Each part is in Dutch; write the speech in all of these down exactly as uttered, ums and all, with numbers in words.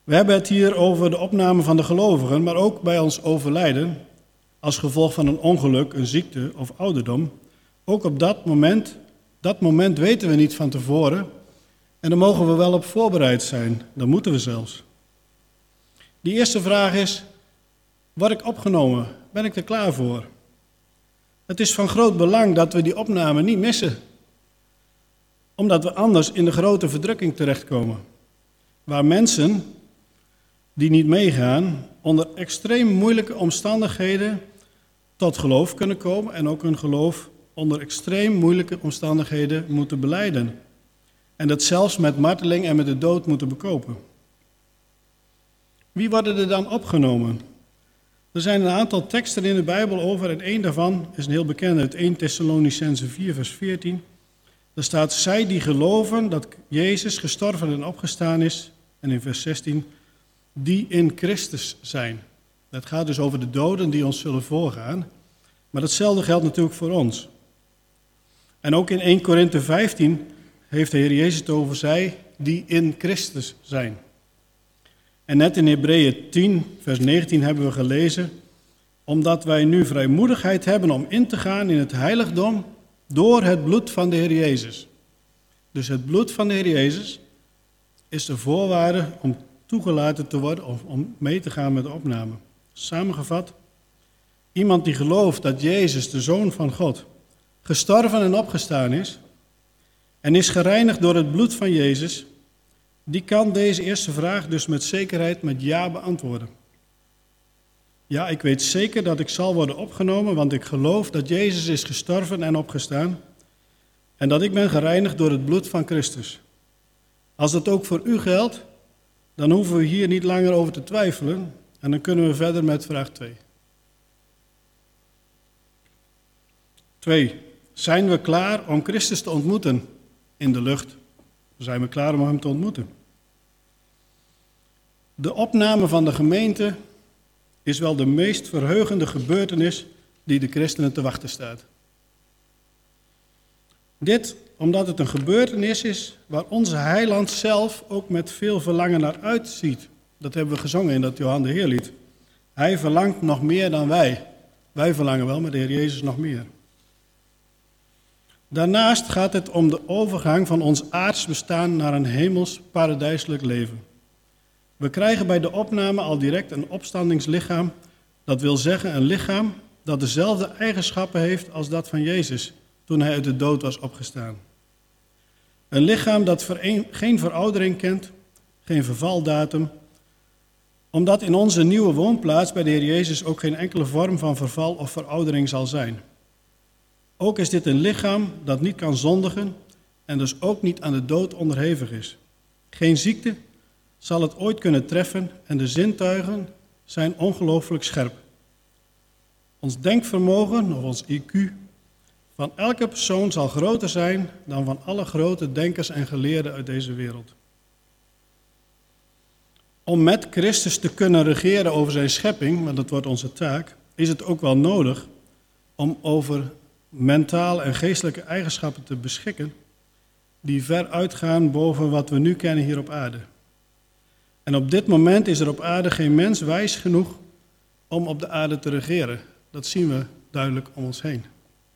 We hebben het hier over de opname van de gelovigen, maar ook bij ons overlijden, als gevolg van een ongeluk, een ziekte of ouderdom. Ook op dat moment, dat moment weten we niet van tevoren en daar mogen we wel op voorbereid zijn. Dat moeten we zelfs. Die eerste vraag is, word ik opgenomen? Ben ik er klaar voor? Het is van groot belang dat we die opname niet missen, omdat we anders in de grote verdrukking terechtkomen, waar mensen die niet meegaan onder extreem moeilijke omstandigheden tot geloof kunnen komen en ook hun geloof onder extreem moeilijke omstandigheden moeten belijden. En dat zelfs met marteling en met de dood moeten bekopen. Wie worden er dan opgenomen? Er zijn een aantal teksten in de Bijbel over en één daarvan is een heel bekende uit eerste Thessalonicenzen vier vers veertien. Daar staat, zij die geloven dat Jezus gestorven en opgestaan is, en in vers zestien, die in Christus zijn. Dat gaat dus over de doden die ons zullen voorgaan, maar datzelfde geldt natuurlijk voor ons. En ook in eerste Korinthe vijftien heeft de Heer Jezus het over zij die in Christus zijn. En net in Hebreeën tien, vers negentien hebben we gelezen, omdat wij nu vrijmoedigheid hebben om in te gaan in het heiligdom door het bloed van de Heer Jezus. Dus het bloed van de Heer Jezus is de voorwaarde om toegelaten te worden of om mee te gaan met de opname. Samengevat, iemand die gelooft dat Jezus, de Zoon van God, gestorven en opgestaan is en is gereinigd door het bloed van Jezus, die kan deze eerste vraag dus met zekerheid met ja beantwoorden. Ja, ik weet zeker dat ik zal worden opgenomen, want ik geloof dat Jezus is gestorven en opgestaan en dat ik ben gereinigd door het bloed van Christus. Als dat ook voor u geldt, dan hoeven we hier niet langer over te twijfelen en dan kunnen we verder met vraag twee. Twee. Zijn we klaar om Christus te ontmoeten in de lucht? Zijn we klaar om hem te ontmoeten? De opname van de gemeente is wel de meest verheugende gebeurtenis die de christenen te wachten staat. Dit omdat het een gebeurtenis is waar onze heiland zelf ook met veel verlangen naar uitziet. Dat hebben we gezongen in dat Johan de Heerlied. Hij verlangt nog meer dan wij. Wij verlangen wel, maar de Heer Jezus nog meer. Daarnaast gaat het om de overgang van ons aards bestaan naar een hemels paradijselijk leven. We krijgen bij de opname al direct een opstandingslichaam, dat wil zeggen een lichaam dat dezelfde eigenschappen heeft als dat van Jezus toen hij uit de dood was opgestaan. Een lichaam dat geen veroudering kent, geen vervaldatum, omdat in onze nieuwe woonplaats bij de Heer Jezus ook geen enkele vorm van verval of veroudering zal zijn. Ook is dit een lichaam dat niet kan zondigen en dus ook niet aan de dood onderhevig is. Geen ziekte zal het ooit kunnen treffen en de zintuigen zijn ongelooflijk scherp. Ons denkvermogen of ons I Q van elke persoon zal groter zijn dan van alle grote denkers en geleerden uit deze wereld. Om met Christus te kunnen regeren over zijn schepping, want dat wordt onze taak, is het ook wel nodig om over mentale en geestelijke eigenschappen te beschikken die ver uitgaan boven wat we nu kennen hier op aarde. En op dit moment is er op aarde geen mens wijs genoeg om op de aarde te regeren. Dat zien we duidelijk om ons heen.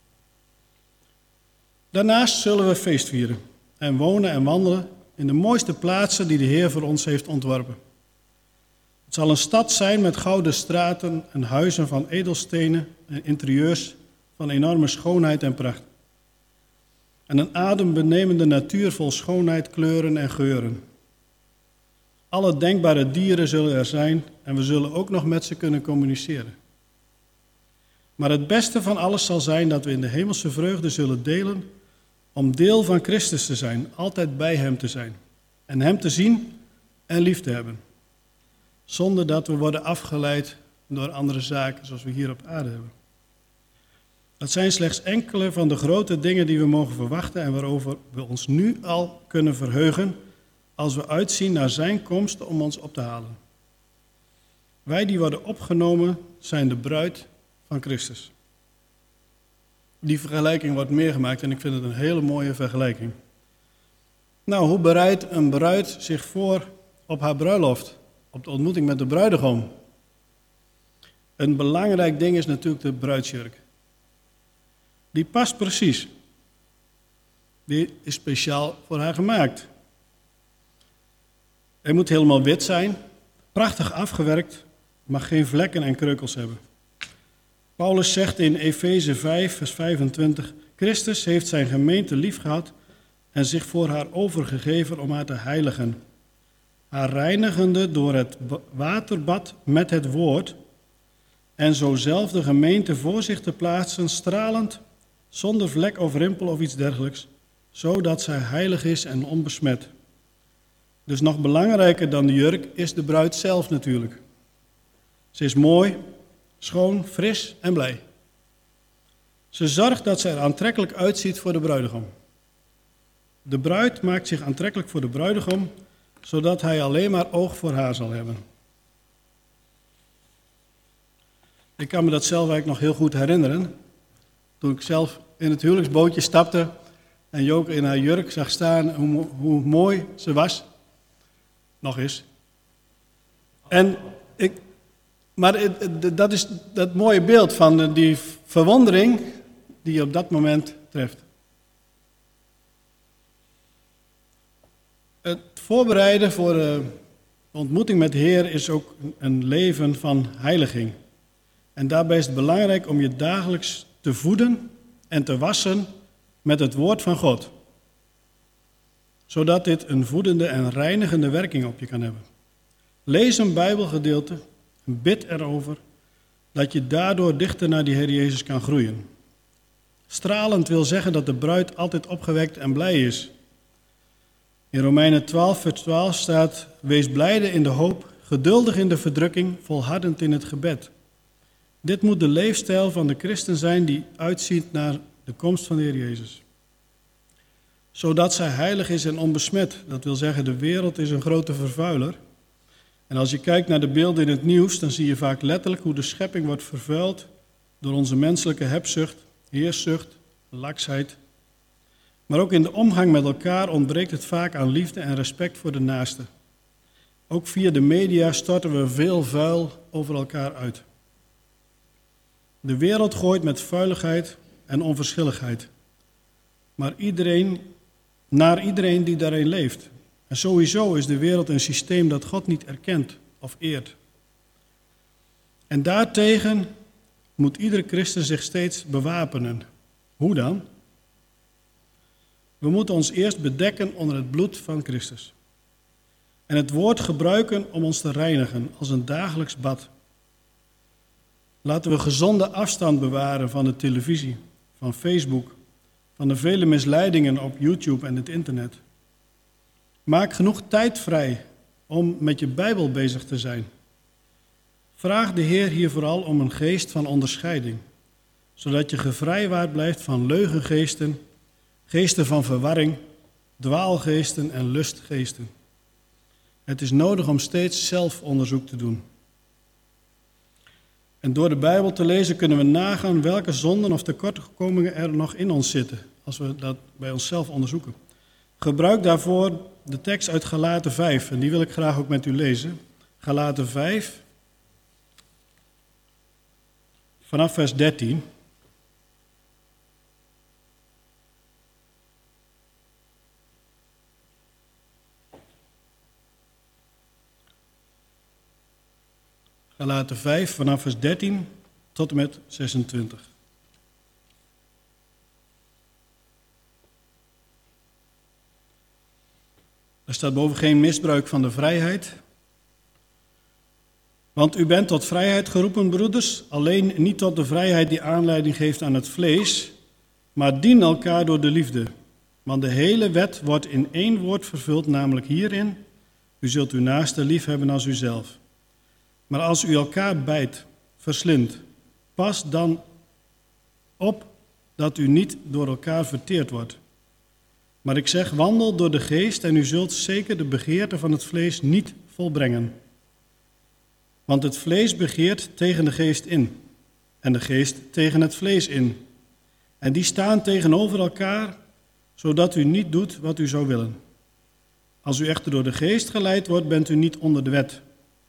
Daarnaast zullen we feest vieren en wonen en wandelen in de mooiste plaatsen die de Heer voor ons heeft ontworpen. Het zal een stad zijn met gouden straten en huizen van edelstenen en interieurs van enorme schoonheid en pracht. En een adembenemende natuur vol schoonheid, kleuren en geuren. Alle denkbare dieren zullen er zijn en we zullen ook nog met ze kunnen communiceren. Maar het beste van alles zal zijn dat we in de hemelse vreugde zullen delen om deel van Christus te zijn, altijd bij hem te zijn. En hem te zien en lief te hebben. Zonder dat we worden afgeleid door andere zaken zoals we hier op aarde hebben. Dat zijn slechts enkele van de grote dingen die we mogen verwachten en waarover we ons nu al kunnen verheugen als we uitzien naar zijn komst om ons op te halen. Wij die worden opgenomen zijn de bruid van Christus. Die vergelijking wordt meer gemaakt en ik vind het een hele mooie vergelijking. Nou, hoe bereidt een bruid zich voor op haar bruiloft? op de ontmoeting met de bruidegom. Een belangrijk ding is natuurlijk de bruidsjurk. Die past precies. Die is speciaal voor haar gemaakt. Hij moet helemaal wit zijn, prachtig afgewerkt, mag geen vlekken en kreukels hebben. Paulus zegt in Efeze vijf, vers vijfentwintig, Christus heeft zijn gemeente liefgehad en zich voor haar overgegeven om haar te heiligen. Haar reinigende door het waterbad met het woord en zo zelf de gemeente voor zich te plaatsen, stralend, zonder vlek of rimpel of iets dergelijks, zodat zij heilig is en onbesmet. Dus nog belangrijker dan de jurk is de bruid zelf natuurlijk. Ze is mooi, schoon, fris en blij. Ze zorgt dat ze er aantrekkelijk uitziet voor de bruidegom. De bruid maakt zich aantrekkelijk voor de bruidegom, zodat hij alleen maar oog voor haar zal hebben. Ik kan me dat zelf eigenlijk nog heel goed herinneren. Toen ik zelf in het huwelijksbootje stapte en Joke in haar jurk zag staan, hoe, hoe mooi ze was. Nog eens. En ik, maar het, dat is dat mooie beeld van die verwondering die je op dat moment treft. Het voorbereiden voor de ontmoeting met de Heer is ook een leven van heiliging. En daarbij is het belangrijk om je dagelijks te voeden en te wassen met het woord van God. Zodat dit een voedende en reinigende werking op je kan hebben. Lees een Bijbelgedeelte en bid erover, dat je daardoor dichter naar die Heer Jezus kan groeien. Stralend wil zeggen dat de bruid altijd opgewekt en blij is. In Romeinen twaalf, vers twaalf staat, wees blijde in de hoop, geduldig in de verdrukking, volhardend in het gebed. Dit moet de leefstijl van de christen zijn die uitziet naar de komst van de Heer Jezus. Zodat zij heilig is en onbesmet. Dat wil zeggen, de wereld is een grote vervuiler. En als je kijkt naar de beelden in het nieuws, dan zie je vaak letterlijk hoe de schepping wordt vervuild door onze menselijke hebzucht, heerszucht, laksheid. Maar ook in de omgang met elkaar ontbreekt het vaak aan liefde en respect voor de naaste. Ook via de media storten we veel vuil over elkaar uit. De wereld gooit met vuiligheid en onverschilligheid. Maar iedereen, naar iedereen die daarin leeft. En sowieso is de wereld een systeem dat God niet erkent of eert. En daartegen moet iedere christen zich steeds bewapenen. Hoe dan? We moeten ons eerst bedekken onder het bloed van Christus. En het woord gebruiken om ons te reinigen als een dagelijks bad. Laten we gezonde afstand bewaren van de televisie, van Facebook, van de vele misleidingen op YouTube en het internet. Maak genoeg tijd vrij om met je Bijbel bezig te zijn. Vraag de Heer hier vooral om een geest van onderscheiding, zodat je gevrijwaard blijft van leugengeesten, geesten van verwarring, dwaalgeesten en lustgeesten. Het is nodig om steeds zelfonderzoek te doen. En door de Bijbel te lezen kunnen we nagaan welke zonden of tekortkomingen er nog in ons zitten, als we dat bij onszelf onderzoeken. Gebruik daarvoor de tekst uit Galaten vijf, en die wil ik graag ook met u lezen. Galaten vijf, vanaf vers dertien. Galaten vijf, vanaf vers dertien tot en met zesentwintig. Er staat boven geen misbruik van de vrijheid. Want u bent tot vrijheid geroepen, broeders, alleen niet tot de vrijheid die aanleiding geeft aan het vlees, maar dien elkaar door de liefde. Want de hele wet wordt in één woord vervuld, namelijk hierin: u zult uw naaste lief hebben als uzelf. Maar als u elkaar bijt, verslindt, pas dan op dat u niet door elkaar verteerd wordt. Maar ik zeg, wandel door de geest en u zult zeker de begeerte van het vlees niet volbrengen. Want het vlees begeert tegen de geest in en de geest tegen het vlees in. En die staan tegenover elkaar, zodat u niet doet wat u zou willen. Als u echter door de geest geleid wordt, bent u niet onder de wet.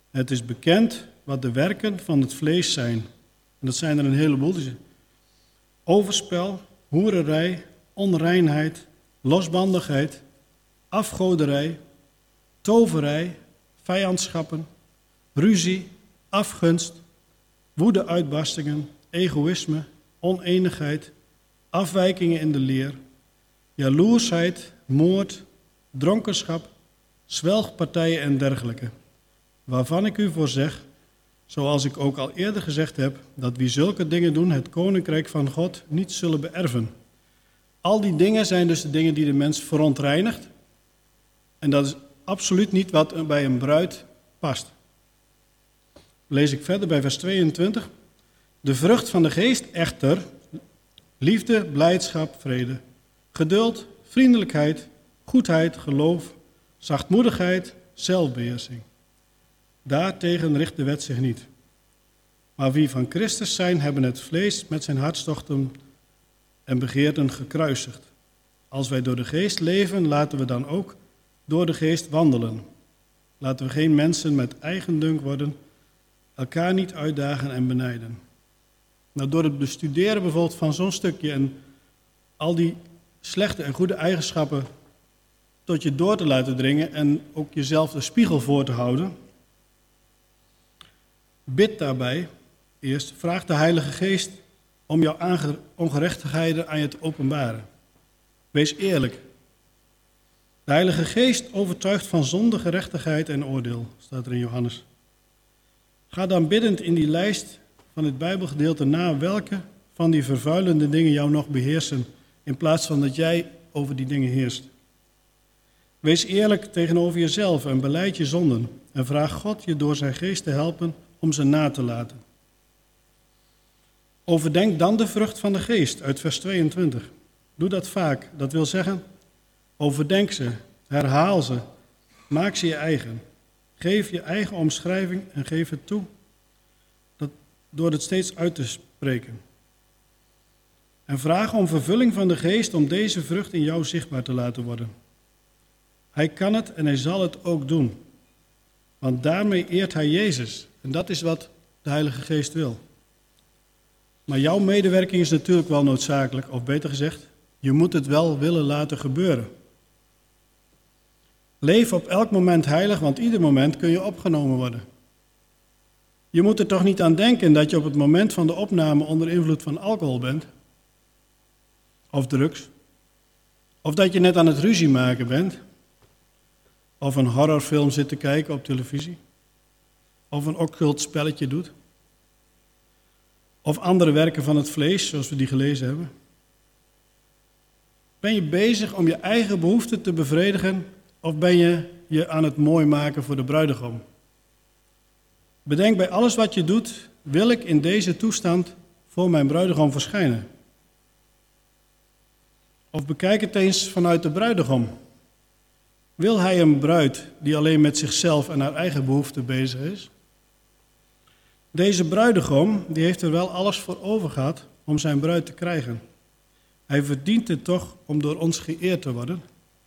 Het is bekend wat de werken van het vlees zijn. En dat zijn er een heleboel. Overspel, hoererij, onreinheid, losbandigheid, afgoderij, toverij, vijandschappen, ruzie, afgunst, woedeuitbarstingen, egoïsme, oneenigheid, afwijkingen in de leer, jaloersheid, moord, dronkenschap, zwelgpartijen en dergelijke. Waarvan ik u voor zeg, zoals ik ook al eerder gezegd heb, dat wie zulke dingen doen, het koninkrijk van God niet zullen beërven. Al die dingen zijn dus de dingen die de mens verontreinigt. En dat is absoluut niet wat bij een bruid past. Lees ik verder bij vers tweeëntwintig. De vrucht van de geest echter, liefde, blijdschap, vrede, geduld, vriendelijkheid, goedheid, geloof, zachtmoedigheid, zelfbeheersing. Daartegen richt de wet zich niet. Maar wie van Christus zijn, hebben het vlees met zijn hartstochten en begeerten gekruisigd. Als wij door de geest leven, laten we dan ook door de geest wandelen. Laten we geen mensen met eigendunk worden, elkaar niet uitdagen en benijden. Nou, door het bestuderen bijvoorbeeld van zo'n stukje en al die slechte en goede eigenschappen tot je door te laten dringen en ook jezelf de spiegel voor te houden, bid daarbij eerst, vraag de Heilige Geest om jouw ongerechtigheden aan je te openbaren. Wees eerlijk. De Heilige Geest overtuigt van zonde, gerechtigheid en oordeel, staat er in Johannes. Ga dan biddend in die lijst van het Bijbelgedeelte na welke van die vervuilende dingen jou nog beheersen, in plaats van dat jij over die dingen heerst. Wees eerlijk tegenover jezelf en belijd je zonden en vraag God je door zijn geest te helpen om ze na te laten. Overdenk dan de vrucht van de geest uit vers tweeëntwintig. Doe dat vaak, dat wil zeggen, overdenk ze, herhaal ze, maak ze je eigen. Geef je eigen omschrijving en geef het toe dat, door het steeds uit te spreken. En vraag om vervulling van de geest om deze vrucht in jou zichtbaar te laten worden. Hij kan het en hij zal het ook doen. Want daarmee eert hij Jezus. En dat is wat de Heilige Geest wil. Maar jouw medewerking is natuurlijk wel noodzakelijk, of beter gezegd, je moet het wel willen laten gebeuren. Leef op elk moment heilig, want ieder moment kun je opgenomen worden. Je moet er toch niet aan denken dat je op het moment van de opname onder invloed van alcohol bent. Of drugs. Of dat je net aan het ruzie maken bent. Of een horrorfilm zit te kijken op televisie. Of een occult spelletje doet. Of andere werken van het vlees, zoals we die gelezen hebben. Ben je bezig om je eigen behoeften te bevredigen, of ben je je aan het mooi maken voor de bruidegom? Bedenk bij alles wat je doet, wil ik in deze toestand voor mijn bruidegom verschijnen? Of bekijk het eens vanuit de bruidegom. Wil hij een bruid die alleen met zichzelf en haar eigen behoeften bezig is? Deze bruidegom die heeft er wel alles voor over gehad om zijn bruid te krijgen. Hij verdient het toch om door ons geëerd te worden.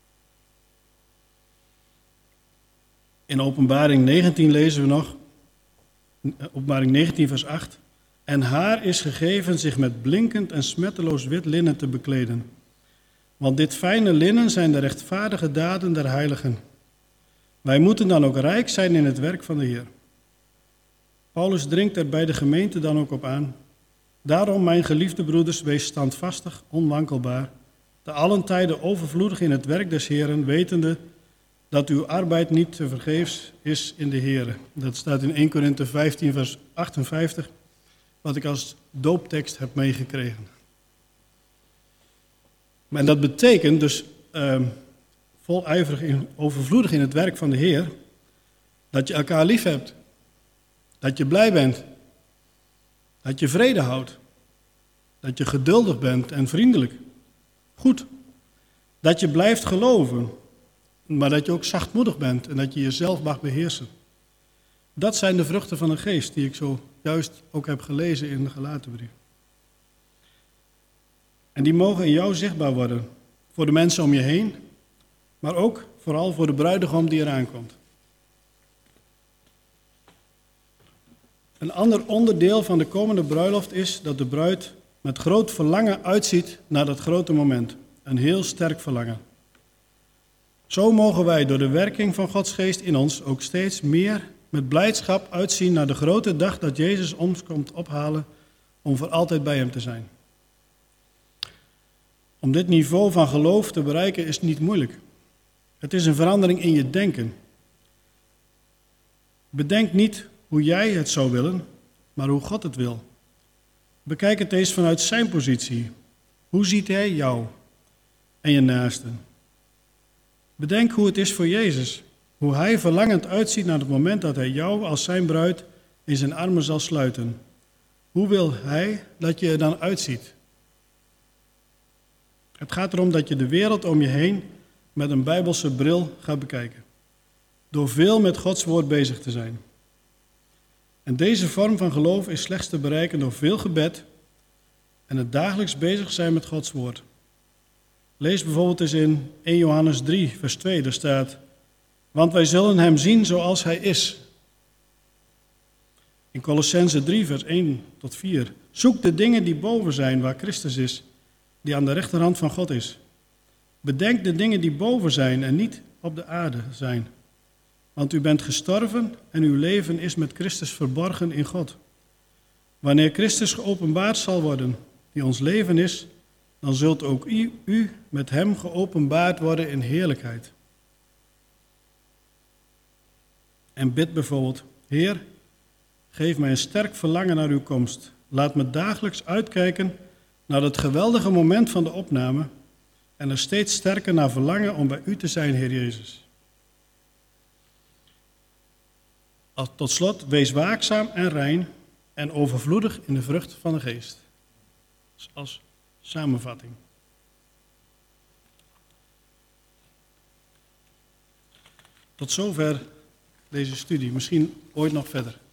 In Openbaring negentien lezen we nog, Openbaring negentien vers acht. En haar is gegeven zich met blinkend en smetteloos wit linnen te bekleden. Want dit fijne linnen zijn de rechtvaardige daden der heiligen. Wij moeten dan ook rijk zijn in het werk van de Heer. Paulus dringt er bij de gemeente dan ook op aan. Daarom, mijn geliefde broeders, wees standvastig, onwankelbaar, te allen tijden overvloedig in het werk des Heeren, wetende dat uw arbeid niet te vergeefs is in de Heere. Dat staat in eerste Korinthe vijftien vers achtenvijftig, wat ik als dooptekst heb meegekregen. En dat betekent dus uh, voluivrig, in, overvloedig in het werk van de Heer, dat je elkaar lief hebt, dat je blij bent, dat je vrede houdt, dat je geduldig bent en vriendelijk, goed, dat je blijft geloven, maar dat je ook zachtmoedig bent en dat je jezelf mag beheersen. Dat zijn de vruchten van de geest die ik zo juist ook heb gelezen in de Galatenbrief. En die mogen in jou zichtbaar worden, voor de mensen om je heen, maar ook vooral voor de bruidegom die eraan komt. Een ander onderdeel van de komende bruiloft is dat de bruid met groot verlangen uitziet naar dat grote moment. Een heel sterk verlangen. Zo mogen wij door de werking van Gods geest in ons ook steeds meer met blijdschap uitzien naar de grote dag dat Jezus ons komt ophalen om voor altijd bij hem te zijn. Om dit niveau van geloof te bereiken is niet moeilijk. Het is een verandering in je denken. Bedenk niet hoe jij het zou willen, maar hoe God het wil. Bekijk het eens vanuit zijn positie. Hoe ziet hij jou en je naasten? Bedenk hoe het is voor Jezus. Hoe hij verlangend uitziet naar het moment dat hij jou als zijn bruid in zijn armen zal sluiten. Hoe wil hij dat je er dan uitziet? Het gaat erom dat je de wereld om je heen met een bijbelse bril gaat bekijken. Door veel met Gods woord bezig te zijn. En deze vorm van geloof is slechts te bereiken door veel gebed en het dagelijks bezig zijn met Gods woord. Lees bijvoorbeeld eens in eerste Johannes drie, vers twee, daar staat: want wij zullen hem zien zoals hij is. In Colossenzen drie, vers één tot vier. Zoek de dingen die boven zijn, waar Christus is, die aan de rechterhand van God is. Bedenk de dingen die boven zijn en niet op de aarde zijn. Want u bent gestorven en uw leven is met Christus verborgen in God. Wanneer Christus geopenbaard zal worden, die ons leven is, dan zult ook u, u met hem geopenbaard worden in heerlijkheid. En bid bijvoorbeeld: Heer, geef mij een sterk verlangen naar uw komst. Laat me dagelijks uitkijken naar het geweldige moment van de opname en er steeds sterker naar verlangen om bij u te zijn, Heer Jezus. Tot slot, wees waakzaam en rein en overvloedig in de vrucht van de geest. Als samenvatting. Tot zover deze studie. Misschien ooit nog verder.